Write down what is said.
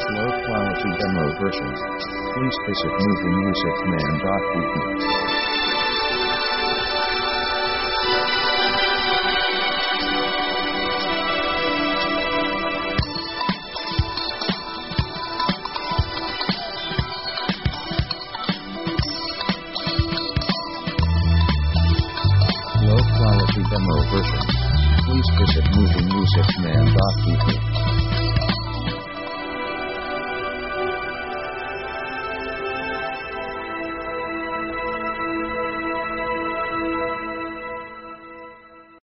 Low quality demo version. Please visit moviemusicman.de. Low quality demo version. Please visit moviemusicman.de.